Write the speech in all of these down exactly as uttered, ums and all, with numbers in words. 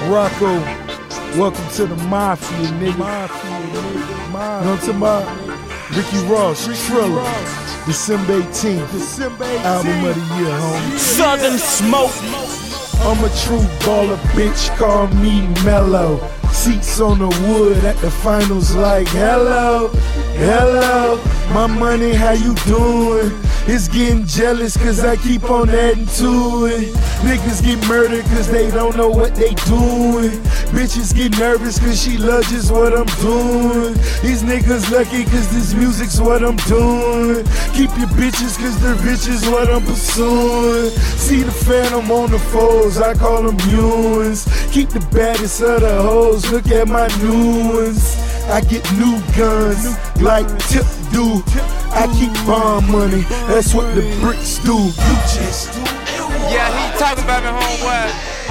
Rocco, welcome to the Mafia, nigga. Mafia, nigga. Mafia. You know what I'm talking about? Ricky Ross, Triller, December eighteenth, December eighteenth, album of the year, homie. Southern Smoke. I'm a true baller, bitch, call me Mellow. Seats on the wood at the finals like, hello, hello, my money, how you doing? It's getting jealous cause I keep on adding to it. Niggas get murdered cause they don't know what they doing. Bitches get nervous cause she loves just what I'm doing. These niggas lucky cause this music's what I'm doing. Keep your bitches cause they're bitches what I'm pursuing. See the phantom on the foes, I call them Ewans. Keep the baddest of the hoes, look at my new ones. I get new guns like Tip do. I keep bomb money, that's what the bricks do. You just do. Yeah, he talking about me, homeboy.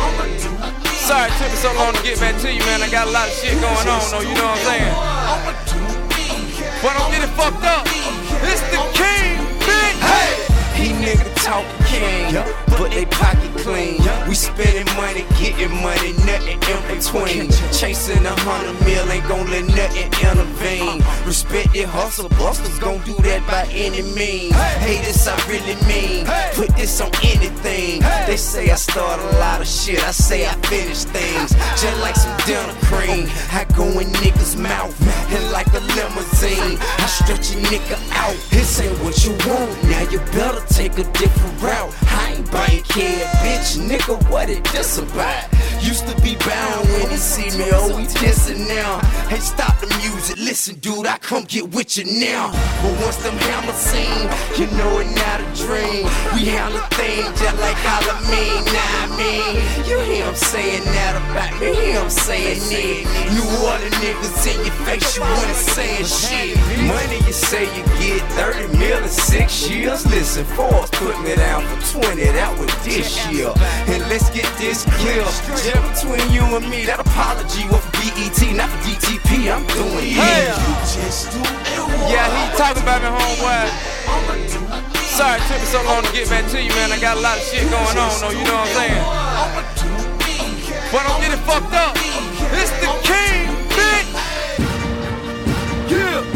Sorry it took me so long to get back to you, man. I got a lot of shit going on, though, you know what I'm saying? But don't get it fucked up. It's the king, bitch. Hey! He nigga talking king, but they pocket clean. We spending money, getting money, nothing in between. Chasing a hundred mil, ain't gon' let nothing intervene. Respect it, hustle, busters gon' do that by any means. Hey, this I really mean, put this on anything. They say I start a lot of shit, I say I finish things. Just like some dinner cream, I go in niggas' mouth, and like a limousine, I stretch a nigga out. This ain't what you want, now you better take a different route. I ain't buying care, bitch, nigga, what it this about? Used to be bound when you see me, oh, we dissing now. Hey, stop the music, listen, dude, I come get with you now. But once them hammers sing, you know it not a dream. We handle things just like Halloween, nah, I mean. You hear I'm saying that about me, hear I'm saying it. New Orleans niggas in your face, you wanna say shit. Money you say you get thirty mil in six years. Listen, Forbes put me down for twenty, that was this year. And let's get this clear. Yeah, between you and me, that apology was for B E T, not for D T P. I'm doing it. Hey. Yeah, he talking about me, homeboy. Sorry it took me so long to get back to you, man. I got a lot of shit going on, though, you know what I'm saying? But don't get it fucked up. It's the king, bitch. Yeah.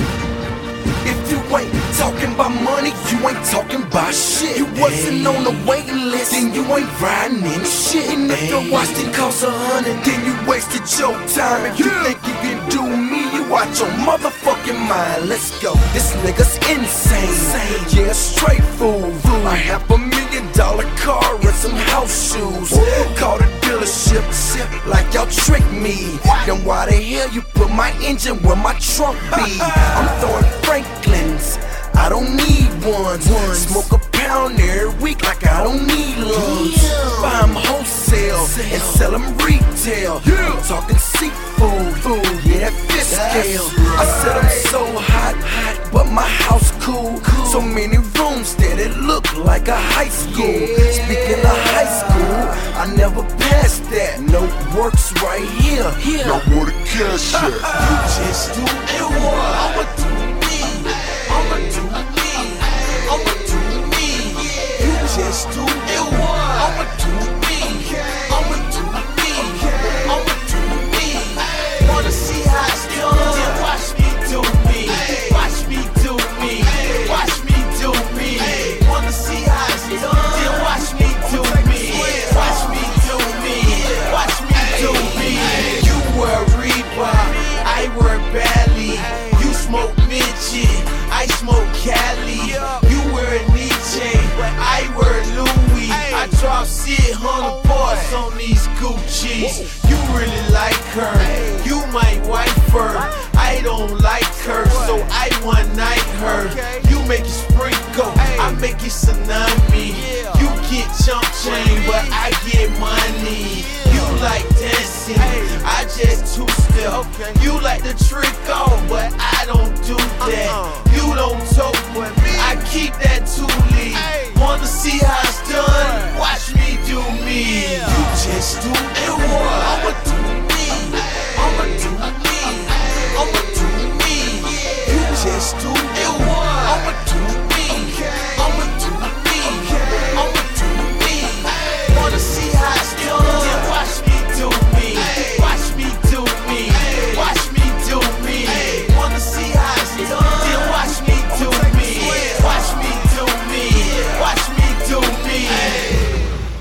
If you ain't talking about money, you ain't talking about shit. You wasn't on the waiting list, then you ain't riding in shit. And if your watch didn't cost a hundred, then you wasted your time. If you think you can do me, you watch your motherfucking mind. Let's go. This nigga's insane. Yeah, straight fool. I have a million dollar car and some house shoes. Call the dealership, like y'all tricked me. Then why the hell you put my engine where my trunk be? I'm throwing Franklins, I don't need ones. Smoke a pound every week like I don't need lungs. Buy them wholesale and sell them retail. I'm talking seafood, yeah, that fish scale. I said I'm so hot, but my house cool. So many rooms that it look like a high school. Speaking of high school, I never passed that. No works right here. No more to cash yet. You just do it. I'ma do me. I'ma do me. I'ma do me. You just do it. I'ma do me. I'ma do me. I'ma do me. Wanna see how it's done? Then watch me do me. Watch me do me. Watch me do me. Wanna see how it's done? Then watch me do me. Watch me do me. Watch me do me. You wear Reebok, I wear Bally. You smoke midget, I smoke Cali. You wear Nietzsche, I wear Louis. I drop six hundred bars on these Gucci's. You really like her, you might wife her. I don't like her, so I one night her. You make it sprinkle, I make it tsunami. You get chump chain, but I get money. You like dancing, I just two-step. You like the trick